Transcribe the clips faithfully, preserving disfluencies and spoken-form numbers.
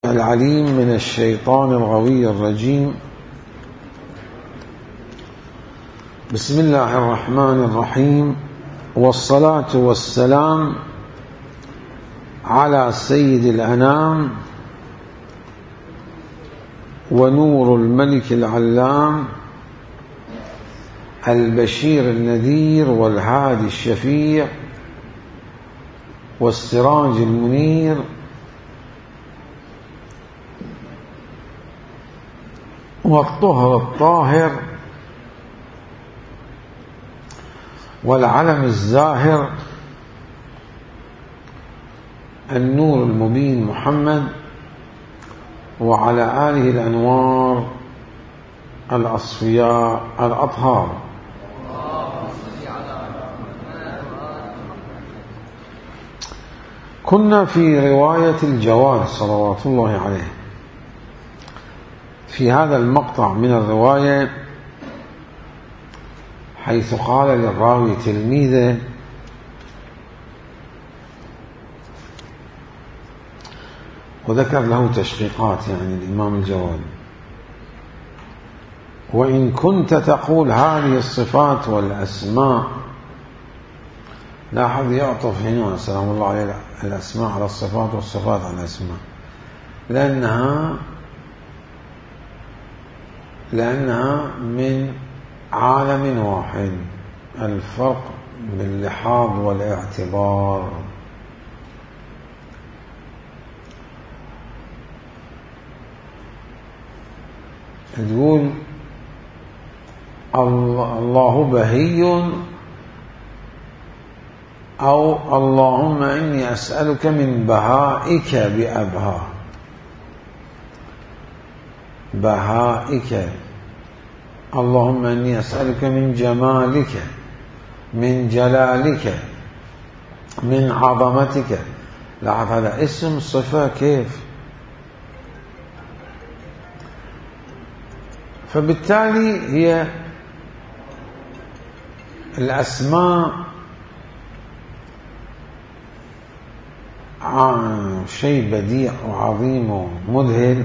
العليم من الشيطان الغوي الرجيم. بسم الله الرحمن الرحيم، والصلاة والسلام على سيد الأنام ونور الملك العلام البشير النذير والهادي الشفيع والسراج المنير والطهر الطاهر والعلم الزاهر النور المبين محمد، وعلى آله الأنوار الأصفياء الأطهار. كنا في رواية الجواد صلوات الله عليه. في هذا المقطع من الرواية حيث قال للراوي تلميذه: وذكر له تشقيقات يعني الإمام الجواد: وإن كنت تقول هذه الصفات والأسماء. لاحظ يعطف هنا سلام الله عليه الأسماء على الصفات والصفات على الأسماء، لأنها لأنها من عالم واحد، الفرق باللحاظ والاعتبار. تقول الله بهي أو اللهم إني أسألك من بهائك بأبها، بهائك، اللهم إني أسألك من جمالك، من جلالك، من عظمتك. لاحظ هذا اسم صفة كيف. فبالتالي هي الأسماء شيء بديع وعظيم ومذهل،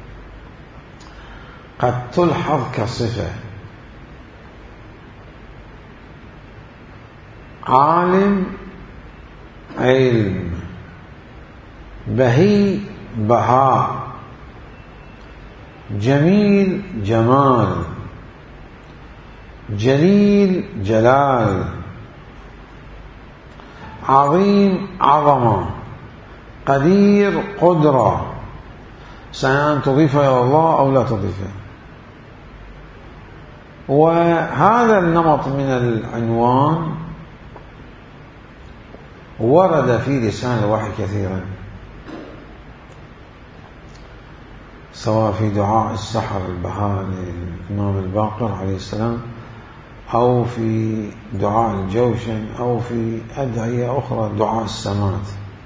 قد تلحظ كصفة. عالم علم، بهي بهاء، جميل جمال، جليل جلال، عظيم عظمة، قدير قدرة، سواء تضيفها إلى الله أو لا تضيفها. وهذا النمط من العنوان ورد في لسان الوحي كثيرا، سواء في دعاء السحر البهاء للإمام الباقر عليه السلام، أو في دعاء الجوشن، أو في أدعية أخرى، دعاء السمات.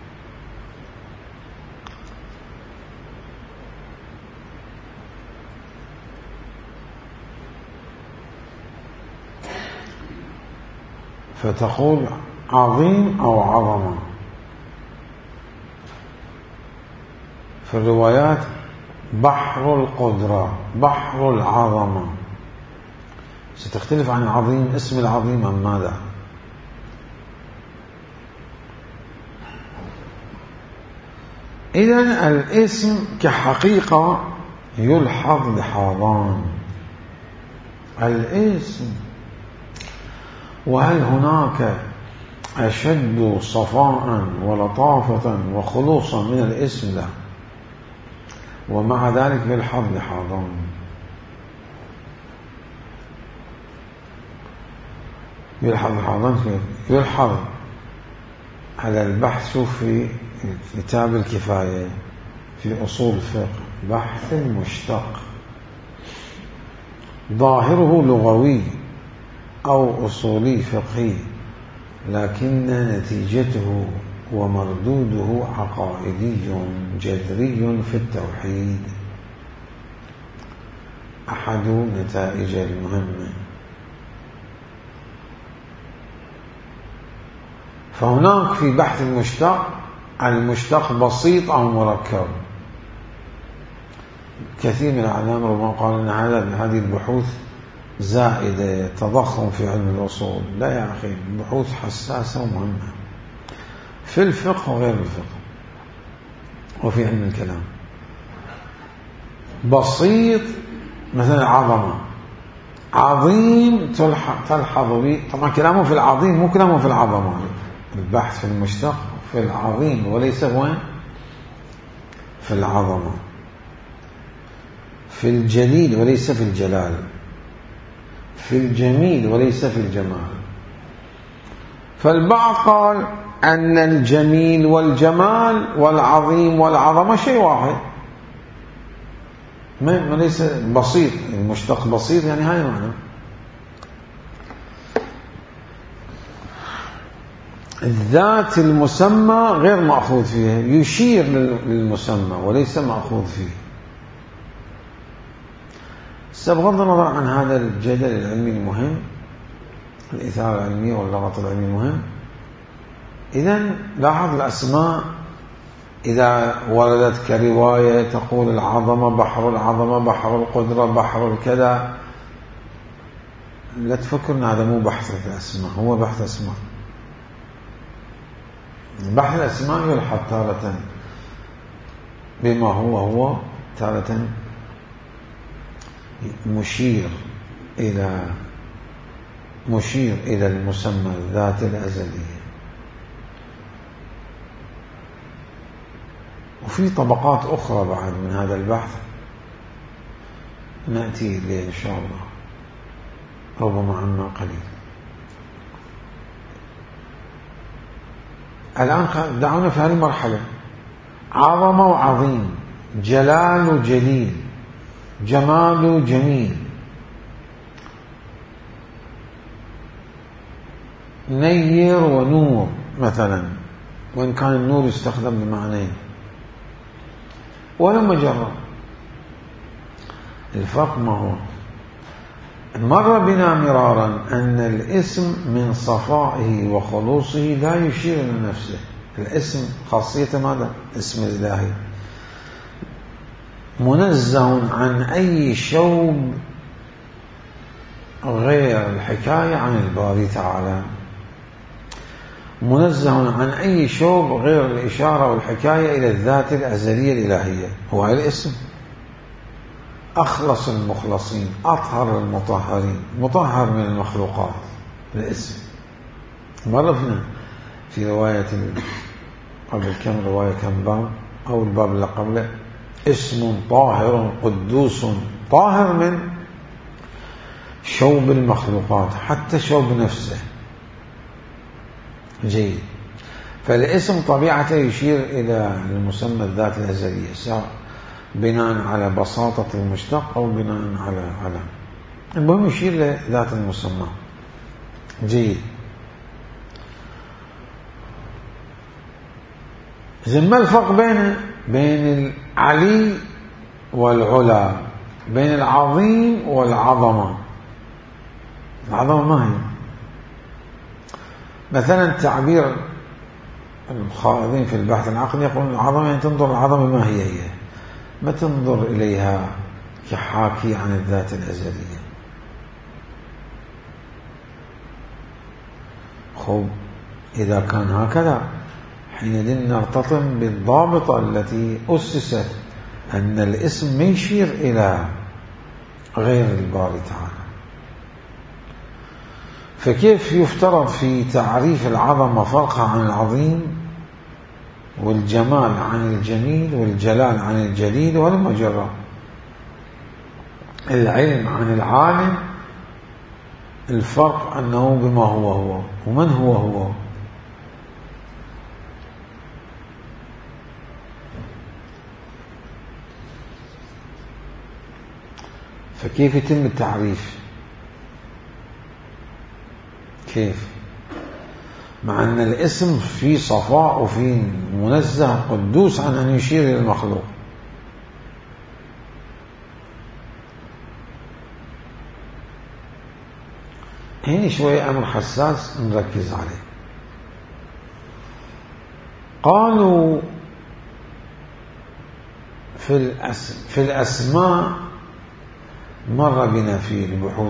فتقول عظيم أو عظمة. في الروايات بحر القدرة، بحر العظمة. ستختلف عن العظيم، اسم العظيم أم ماذا؟ إذن الاسم كحقيقة يلحظ لحاظان. الاسم، وهل هناك أشد صفاء ولطافة وخلوصا من الاسم؟ لا. ومع ذلك يلحظ لحاظان. يلحظ لحاظان كيف؟ يلحظ على البحث في كتاب الكفاية في أصول الفقه، بحث مشتق ظاهره لغوي أو أصولي فقهي، لكن نتيجته ومردوده عقائدي جذري في التوحيد، أحد نتائج المهمة. فهناك في بحث المشتق المشتق بسيط أو مركب. كثير من العلماء ربما قالوا أن هذه البحوث زائدة، تضخم في علم الأصول. لا يا أخي، بحوث حساسة ومهمة في الفقه وغير الفقه وفي علم الكلام. بسيط مثل العظمة، عظيم تلحظ به. طبعا كلامه في العظيم مو كلامه في العظمة، البحث في المشتق في العظيم وليس وين في العظمة، في الجليل وليس في الجلال، في الجميل وليس في الجمال. فالبعض قال أن الجميل والجمال والعظيم والعظمة شيء واحد، ما ليس بسيط، المشتق بسيط يعني هاي معنى. الذات المسمى غير مأخوذ فيها، يشير للمسمى وليس مأخوذ فيه. بغض النظر عن هذا الجدل العلمي المهم، الإثارة العلمية واللغط العلمي المهم، إذن لاحظ الأسماء إذا وردت كرواية تقول العظمة، بحر العظمة، بحر القدرة، بحر الكذا، لا تفكر أن هذا مو بحث في الأسماء، هو بحث أسماء. بحث الأسماء يلحظ تارة بما هو هو، تارة مشير إلى مشير إلى المسمى الذات الأزلية. وفي طبقات أخرى بعد من هذا البحث نأتي إليه إن شاء الله، ربما عما قليل. الآن دعونا في هذه المرحلة: عظمة وعظيم، جلال وجليل، جمال وجميل، نير ونور مثلا، وإن كان النور يستخدم بمعنيين. ولما جرى الفرق ما هو؟ مر بنا مرارا أن الاسم من صفائه وخلوصه لا يشير إلى نفسه. الاسم خاصية ماذا؟ اسم الإلهي منزه عن أي شوب غير الحكاية عن الباري تعالى، منزه عن أي شوب غير الإشارة والحكاية إلى الذات الأزلية الإلهية. هو الاسم أخلص المخلصين، أطهر المطهرين، مطهر من المخلوقات. الاسم مرفنا في رواية قبل كم رواية كم باب أو الباب اللي قبله: اسم طاهر قدوس، طاهر من شوب المخلوقات حتى شوب نفسه. جيد. فالاسم طبيعته يشير إلى المسمى الذات الأزلية، سواء بناء على بساطة المشتق أو بناء على على المهم يشير لذات المسمى. جيد. إذن ما الفرق بين بين العلي والعلا، بين العظيم والعظمة؟ العظمة ما هي؟ مثلا تعبير الخائضين في البحث العقلي يقولون العظمة يعني تنظر العظمة ما هي هي، ما تنظر إليها كحاكي عن الذات الأزلية. خب إذا كان هكذا حينئذ نرتطم بالضابطة التي أسست أن الاسم يشير إلى غير الباري تعالى. فكيف يفترض في تعريف العظمة فرقها عن العظيم، والجمال عن الجميل، والجلال عن الجليل، ولما جرى العلم عن العالم؟ الفرق أنه بما هو هو. ومن هو هو؟ فكيف يتم التعريف؟ كيف؟ مع أن الاسم فيه صفاء وفيه منزه قدوس عن أن يشير إلى المخلوق. هنا شوية أمر حساس نركز عليه. قالوا في, الأس... في الأسماء مر بنا في البحوث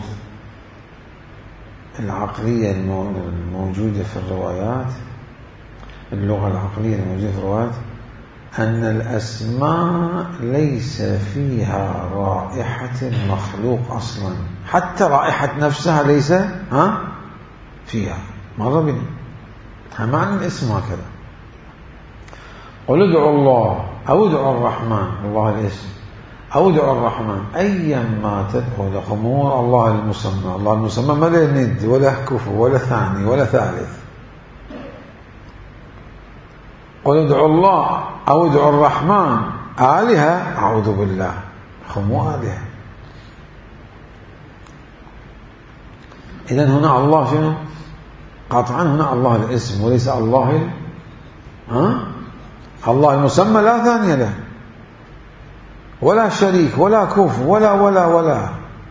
العقلية الموجودة في الروايات، اللغة العقلية الموجودة في الروايات، أن الأسماء ليس فيها رائحة المخلوق أصلا، حتى رائحة نفسها ليس ها فيها. مر بنا معنى الاسم هكذا. قل ادعوا الله أو ادعوا الرحمن، الله الاسم، أو ادعوا الرحمن، أيما تدعوا لخمور الله المسمى. الله المسمى ما له ند ولا كفو ولا ثاني ولا ثالث. قل ادعوا الله أو ادعوا الرحمن، آلهة أعوذ بالله، خمو آلهة. إذن هنا الله شنو؟ قطعا هنا الله الاسم وليس الله ال... ها؟ الله المسمى لا ثاني له ولا شريك ولا كفو ولا ولا ولا.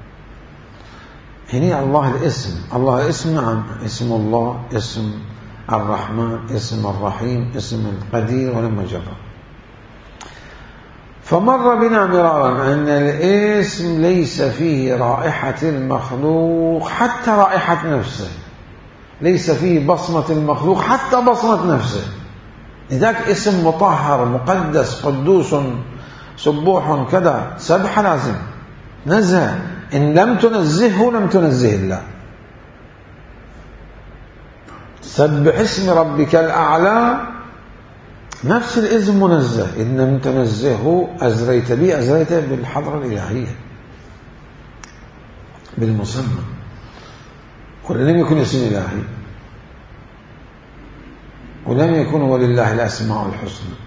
هنا الله الاسم، الله اسم، نعم، اسم الله، اسم الرحمن، اسم الرحيم، اسم القدير، ولما جرى. فمر بنا مرارا أن الاسم ليس فيه رائحة المخلوق حتى رائحة نفسه، ليس فيه بصمة المخلوق حتى بصمة نفسه. لذلك اسم مطهر مقدس قدوس سبوح كذا، سبح لازم نزه، إن لم تنزهه لم تنزه الله. سبح اسم ربك الأعلى، نفس الاسم منزه، إن لم تنزهه أزريت به، أزريت بالحضرة الإلهية بالمسمى، ولم يكن اسم إلهي، ولم يكن ولله الأسماء الحسنى،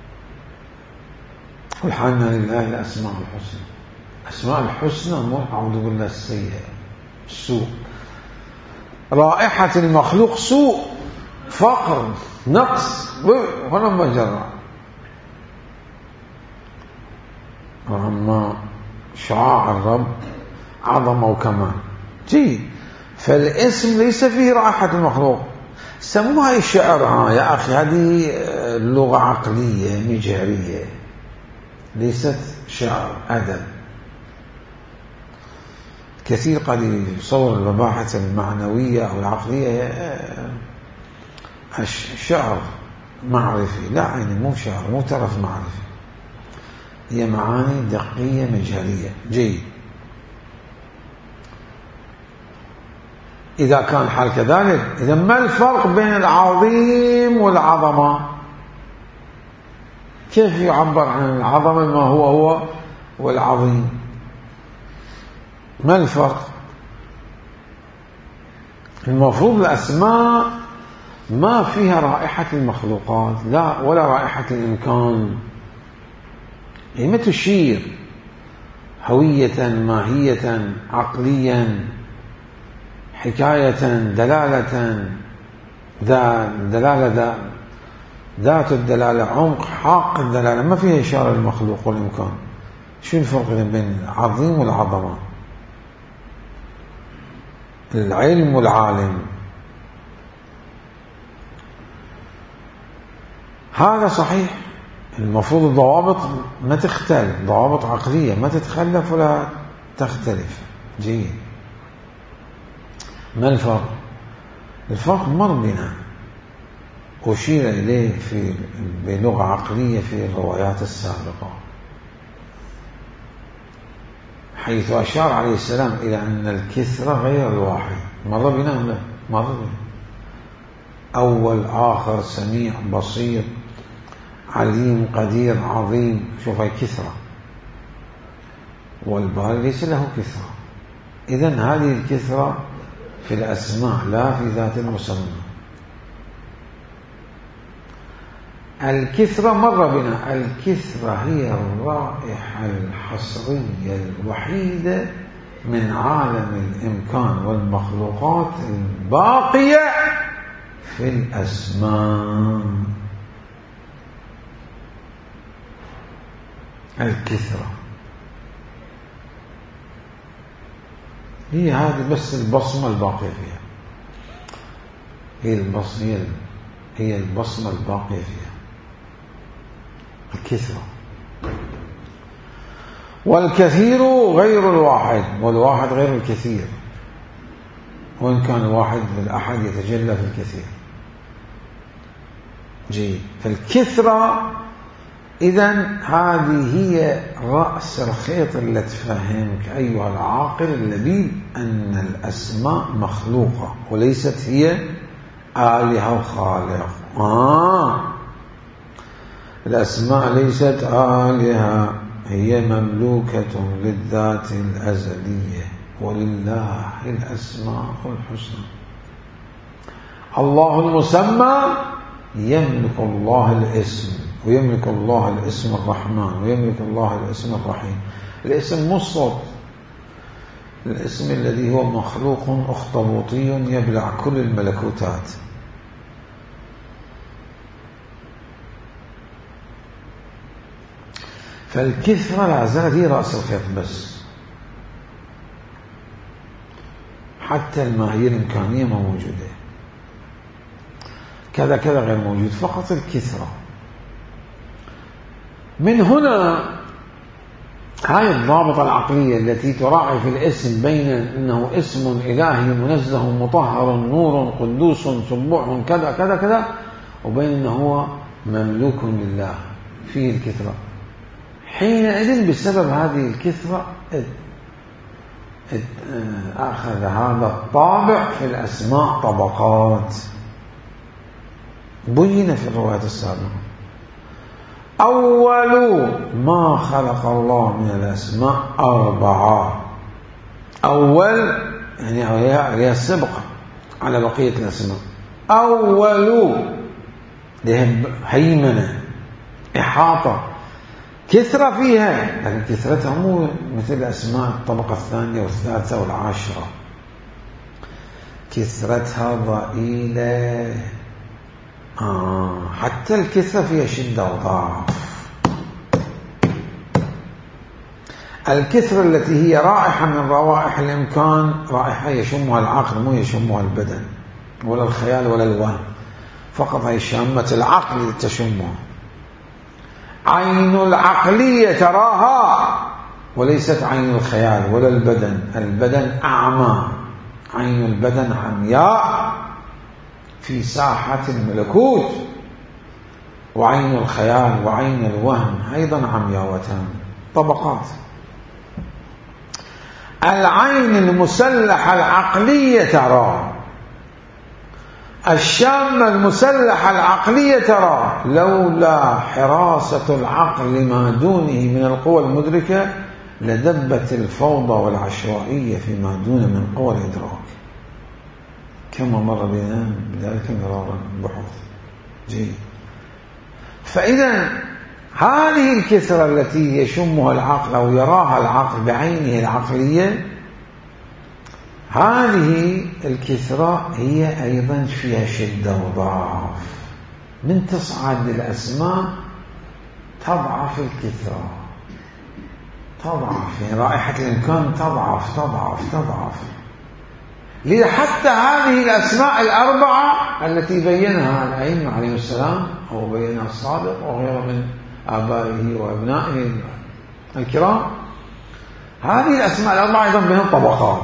والحنا لله الأسماء الحسنى. أسماء الحسنى مو أعوذ بالله السيئة السوء. رائحة المخلوق سوء، فقر، نقص، ولما جرى. وأما شعاع الرب عظمة وكمال جي. فالاسم ليس فيه رائحة المخلوق. سموها الشعر، ها يا أخي هذه لغة عقلية مجهرية، ليست شعر أدب. كثير قد يصور المباحث المعنوية أو العقلية شعر معرفي، لا، يعني مو شعر، مو ترف معرفي، هي معاني دقية مجهرية. جيد. إذا كان الحال كذلك، إذا ما الفرق بين العظيم والعظمة؟ كيف يعبر عن العظمة ما هو هو والعظيم؟ ما الفرق؟ المفروض الأسماء ما فيها رائحة المخلوقات، لا، ولا رائحة الإمكان، هي ما تشير هوية، ماهية، عقليا، حكاية، دلالة، ذا دلالة ذا ذات الدلالة، عمق، حق الدلالة، ما فيها إشارة للمخلوق والإمكان. شو الفرق بين العظيم والعظمة؟ العلم والعالم. هذا صحيح. المفروض الضوابط ما تختلف، ضوابط عقلية ما تتخلف ولا تختلف. جيد. ما الفرق؟ الفرق مر بنا، أشير إليه في بلغة عقلية في الروايات السابقة، حيث أشار عليه السلام إلى أن الكثرة غير الواحد. مر بنا لا مر بنا أول، آخر، سميع، بصير، عليم، قدير، عظيم. شوف هاي كثرة، والباري ليس له كثرة. إذن هذه الكثرة في الأسماء لا في ذات المسمى. الكثرة مر بنا، الكثرة هي الرائحة الحصرية الوحيدة من عالم الإمكان والمخلوقات الباقية في الأسماء. الكثرة هي هذه بس البصمة الباقية فيها، هي البصمة هي البصمة الباقية فيها الكثرة. والكثير غير الواحد، والواحد غير الكثير، وإن كان الواحد بالأحد يتجلى في الكثير. جيد. فالكثرة إذن هذه هي رأس الخيط اللي تفهمك أيها العاقل اللبيب أن الأسماء مخلوقة وليست هي آلهة وخالق. آه الأسماء ليست آلهة، هي مملوكة للذات الأزلية، ولله الأسماء الحسنى. الله المسمى يملك الله الاسم، ويملك الله الاسم الرحمن، ويملك الله الاسم الرحيم. الاسم مو الصوت، الاسم الذي هو مخلوق أخطبوطي يبلع كل الملكوتات. فالكثرة لا زالت هي رأس الخيط بس، حتى الماهية الإمكانية ما موجودة، كذا كذا غير موجود، فقط الكثرة. من هنا هاي الضابطة العقلية التي تراعي في الاسم بين أنه اسم إلهي منزه مطهر نور قدوس سبوح كذا كذا كذا، وبين أنه هو مملوك لله فيه الكثرة. حينئذ بسبب هذه الكثرة أخذ هذا الطابع في الأسماء طبقات بين في الرواية السابقة. أول ما خلق الله من الأسماء أربعة. أول يعني هي السبقة على بقية الأسماء. أول هيمنة إحاطة كثرة فيها، لكن كثرتها مو مثل أسماء الطبقة الثانية والثالثة والعاشرة، كثرتها ضئيلة. آه حتى الكثرة فيها شدة وضعف. الكثرة التي هي رائحة من روائح الإمكان، رائحة يشمها العقل مو يشمها البدن ولا الخيال ولا الوهم، فقط هي شامة العقل تشمها. عين العقلية تراها وليست عين الخيال ولا البدن، البدن أعمى، عين البدن عمياء في ساحة الملكوت، وعين الخيال وعين الوهم أيضا عمياوتان، طبقات. العين المسلحة العقلية ترى، الشامة المسلحة العقلية ترى، لولا حراسة العقل ما دونه من القوى المدركة لدبت الفوضى والعشوائية فيما دون من قوى الإدراك، كما مر بنا بذلك مرارا بحوث. جيد. فإذا هذه الكثرة التي يشمها العقل أو يراها العقل بعينه العقلية، هذه الكثرة هي أيضا فيها شدة وضعف. من تصعد الأسماء تضعف الكثرة، تضعف، يعني رائحة الإمكان تضعف تضعف تضعف. لذا حتى هذه الأسماء الأربعة التي بينها الأئمة عليه السلام أو بينها الصادق وغيره من آبائه وأبنائه الكرام، هذه الأسماء الأربعة أيضا بينها طبقات.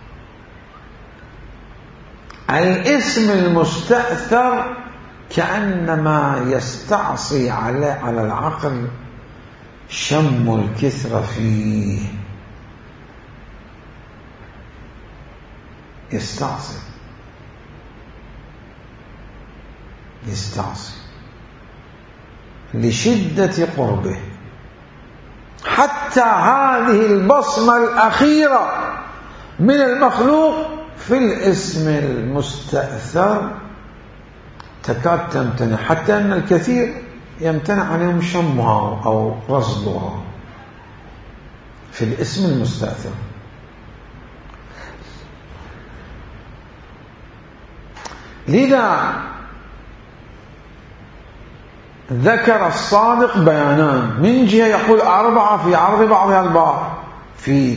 الاسم المستأثر كأنما يستعصي على على العقل شم الكثرة فيه، يستعصي يستعصي لشدة قربه. حتى هذه البصمة الأخيرة من المخلوق في الاسم المستأثر تكاد تمتنع، حتى أن الكثير يمتنع عنهم شمها أو رصدها في الاسم المستأثر. لذا ذكر الصادق بيانان، من جهة يقول أربعة في عرض بعضها البعض، في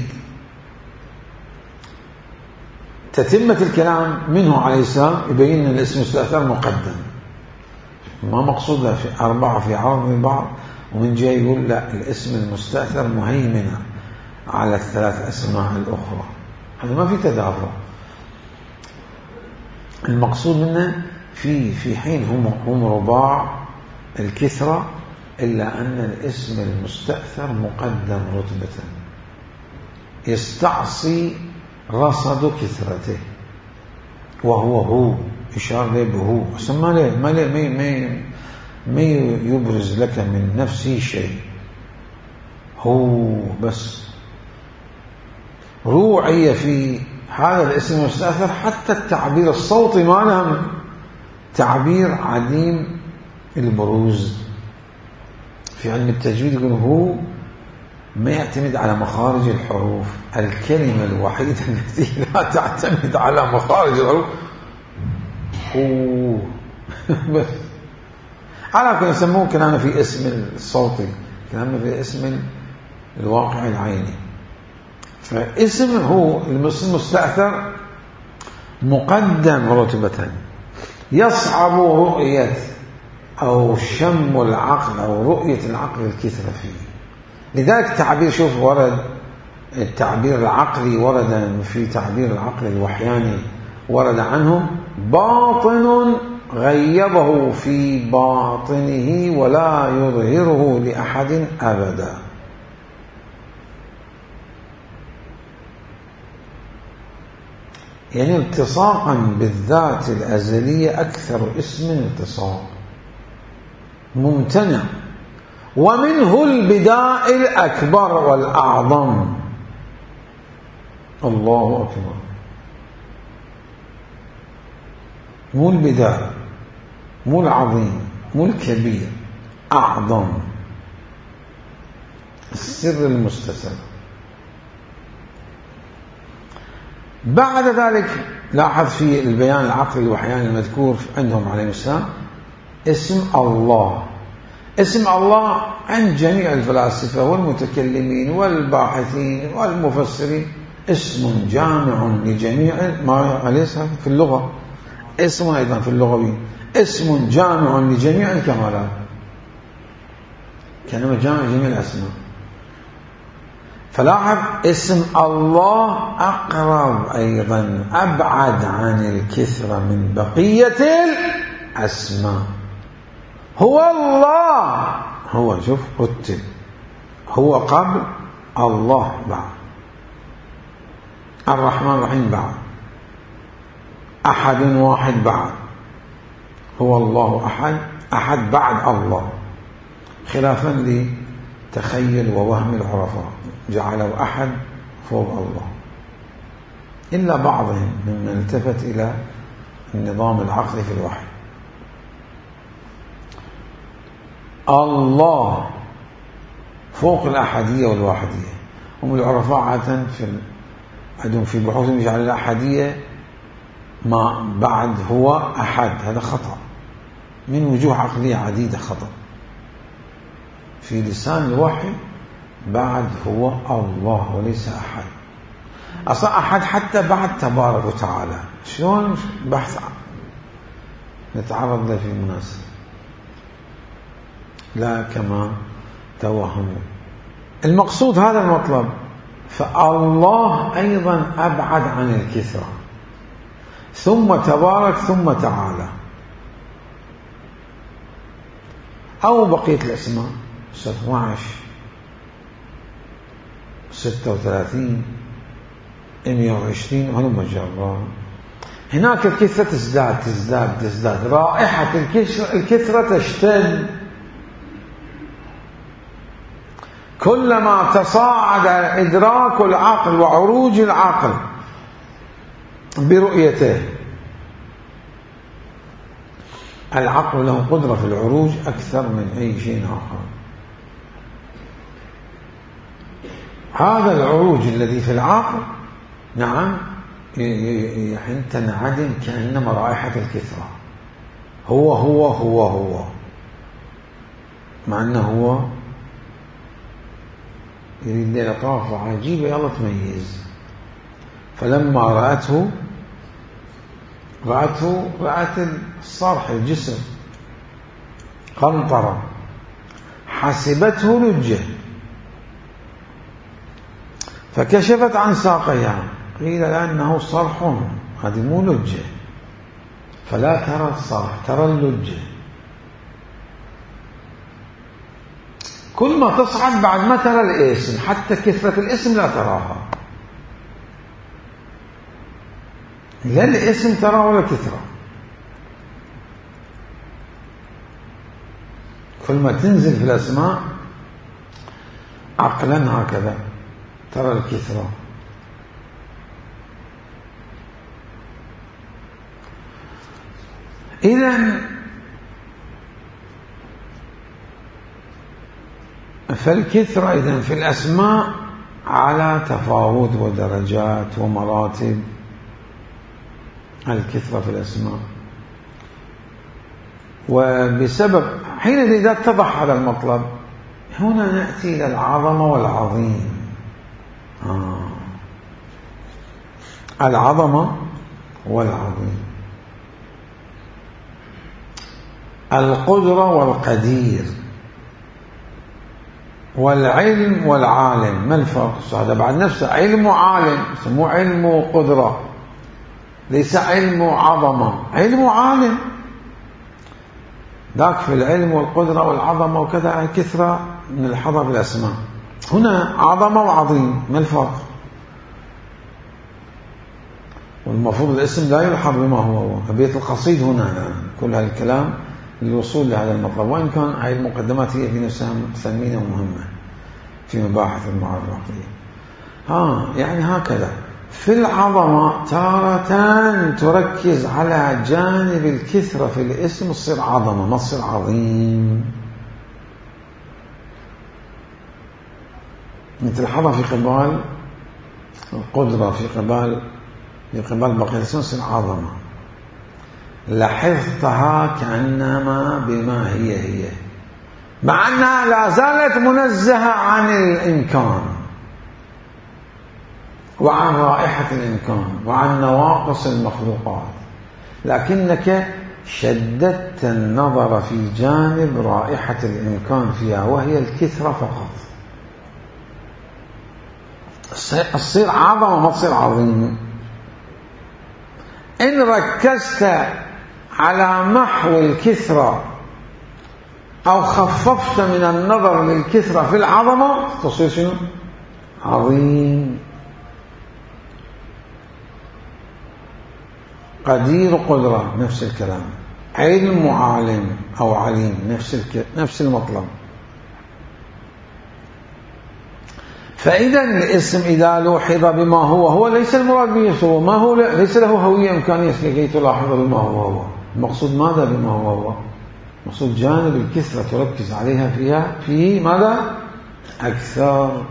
تتمة الكلام منه عليه السلام يبين أن الاسم المستأثر مقدم، ما مقصود له في أربعة في عرض البعض، ومن جهة يقول لا، الاسم المستأثر مهيمنة على الثلاث أسماء الأخرى. هذا ما في تدافع. المقصود منه في في حين هم هم رباع الكثرة، إلا أن الاسم المستأثر مقدم رتبة يستعصي رصد كثرته، وهو هو إشار له بهو، ما له ما له ما ما يبرز لك من نفسه شيء، هو بس. روعية في هذا الاسم المستأثر حتى التعبير الصوتي ما لهم تعبير عديم البروز. في علم التجويد يقول هو ما يعتمد على مخارج الحروف، الكلمة الوحيدة التي لا تعتمد على مخارج الحروف هو بس. على كنا يسموه كلامنا في اسم الصوتي، كلامنا في اسم الواقع العيني. فاسم هو المستأثر مقدم رتبة، يصعب رؤية أو شم العقل أو رؤية العقل الكثرة فيه. لذلك تعبير، شوف ورد التعبير العقلي، ورد في تعبير العقل الوحياني ورد عنهم باطن غيبه في باطنه ولا يظهره لأحد أبدا. يعني التصاقا بالذات الأزلية أكثر اسم التصاق ممتنع، ومنه البداء الأكبر والأعظم. الله أكبر. مو البداء، مو العظيم، مو الكبير، أعظم، السر المستسر. بعد ذلك لاحظ في البيان العقلي الوحياني المذكور عندهم عليه السلام اسم الله. اسم الله عند جميع الفلاسفة والمتكلمين والباحثين والمفسرين اسم جامع لجميع ما ليس في اللغة، اسم أيضا في اللغوي اسم جامع لجميع الكمالات، كلمة جامع جميع الأسماء. فلاحظ اسم الله أقرب أيضا، أبعد عن الكثرة من بقية الأسماء. هو الله، هو شوف رتب، هو قبل، الله بعد، الرحمن الرحيم بعد، أحد واحد بعد، هو الله أحد، أحد بعد الله، خلافا لتخيل ووهم العرفاء جعلوا أحد فوق الله، إلا بعضهم ممن التفت إلى النظام العقلي في الوحي. الله فوق الأحدية والواحدية. هم العرفاء عادة في عندهم في بحوثهم يجعل الأحدية ما بعد هو أحد، هذا خطأ من وجوه عقلية عديدة، خطأ في لسان الوحي. بعد هو الله وليس أحد. أصلا أحد حتى بعد تبارك وتعالى، شلون بحث نتعرض له في المناسبة، لا كما توهموا. المقصود هذا المطلب. فالله أيضا أبعد عن الكثرة، ثم تبارك ثم تعالى. أو بقية الأسماء اثنا عشر ستة وثلاثين مئة وعشرين وهلم جرا. هناك الكثرة تزداد تزداد تزداد، رائحة الكثرة تشتد كلما تصاعد إدراك العقل وعروج العقل برؤيته. العقل له قدرة في العروج أكثر من أي شيء آخر. هذا العروج الذي في العقل نعم تنعدم كأنما رائحة الكثرة، هو هو هو هو، مع أنه هو يريد لطافة عجيبة يلا تميز. فلما رأته رأته رأت الصرح الجسم قنطرة، حسبته لجة. فكشفت عن ساقيها، قيل لأنه صرح، هذه مو لجة، فلا ترى الصرح، ترى اللجة. كل ما تصعد بعد ما ترى الاسم، حتى كثرة الاسم لا تراها، لا الاسم ترى ولا كثرة. كل ما تنزل في الأسماء عقلا هكذا ترى الكثرة. إذن فالكثرة إذن في الأسماء على تفاوت ودرجات ومراتب. الكثرة في الأسماء، وبسبب حين إذا اتضح هذا المطلب هنا نأتي إلى العظمة والعظيم. آه. العظمة والعظيم، القدرة والقدير، والعلم والعالم. ما الفرق؟ هذا بعد نفسه علم وعالم، مو علم وقدرة، ليس علم وعظمة، علم وعالم. ذاك في العلم والقدرة والعظمة وكذا كثرة من الحظر الأسماء. هنا عظمة وعظيم، ما الفرق؟ والمفروض الاسم لا يلحظ بما هو هو. بيت القصيد هنا الآن كل هذا الكلام للوصول لهذا المطلب، وإن كان هذه المقدمات هي في نفسها ثمينة ومهمة في مباحث المعارف العقلية. ها يعني هكذا في العظمة تارة تركز على جانب الكثرة في الاسم، تصير عظمة ما تصير عظيم. مثل الحظة في قبال القدرة، في قبال في قبال بقية الاسم تصير عظمة. لاحظتها كأنما بما هي هي، مع أنها لا زالت منزهة عن الإمكان وعن رائحة الإمكان وعن نواقص المخلوقات، لكنك شددت النظر في جانب رائحة الإمكان فيها وهي الكثرة فقط. تصير عظمة ما تصير عظيمة. إن ركزت على محو الكثرة أو خففت من النظر للكثرة في العظمة تصير شنو؟ عظيم. قدير قدرة نفس الكلام، علم وعالم أو عليم نفس الك... نفس المطلب. فإذا الاسم إذا لوحظ بما هو هو ليس المراد به هو ما هو، ليس له هوية إمكانية لكي تلاحظ بما هو هو. المقصود ماذا بما هو هو؟ المقصود جانب الكثرة تركز عليها فيها في ماذا؟ أكثر.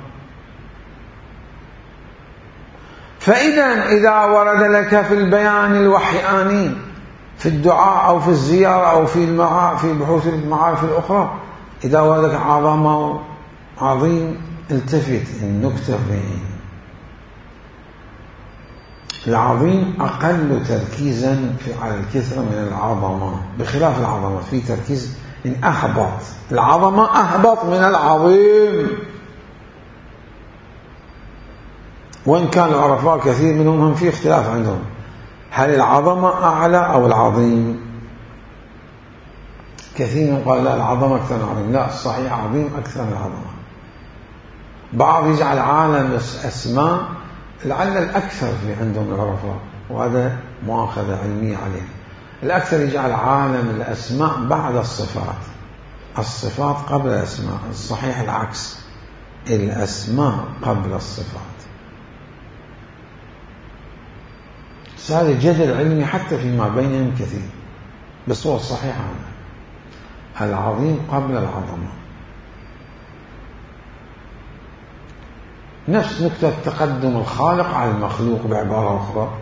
فإذا إذا ورد لك في البيان الوحياني في الدعاء أو في الزيارة أو في المعا في بحوث المعارف الأخرى، إذا ورد لك عظمة عظيم التفت النكتة فيه. العظيم أقل تركيزا على الكثرة من العظمة، بخلاف العظمة في تركيز إن أهبط. العظمة أهبط من العظيم، وإن كان العرفاء كثير منهم هم في اختلاف عندهم هل العظمة أعلى أو العظيم. كثير من قال لا العظمة أكثر من العظيم، لا الصحيح عظيم أكثر من العظمة. بعض يجعل عالم أسماء لعل الأكثر في عندهم العرفاء، وهذا مؤاخذة علمية عليه. الأكثر يجعل عالم الأسماء بعد الصفات، الصفات قبل الأسماء. الصحيح العكس، الأسماء قبل الصفات. هذا جدل علمي حتى فيما بينهم كثير، بس هو الصحيح هذا، العظيم قبل العظمة. نفس نكتة تقدم الخالق على المخلوق بعبارة أخرى.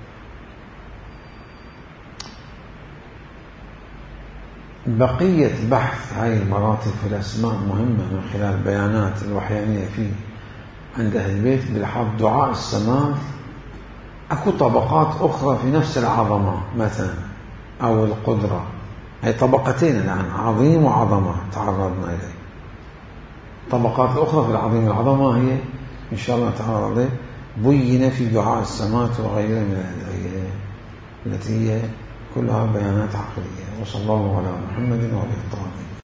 بقية بحث هذه المراتب في الأسماء مهمة من خلال البيانات الوحيانية فيه عند أهل البيت بلحاظ دعاء السماء. أكو طبقات أخرى في نفس العظمة مثلا أو القدرة، هي طبقتين الآن، عظيم وعظمة تعرضنا إليه. طبقات أخرى في العظيم والعظمة هي إن شاء الله تعالى بين في دعاء السماوات وغيرها من الأدعية التي هي كلها بيانات عقلية. وصلى الله على محمد وعلى آله.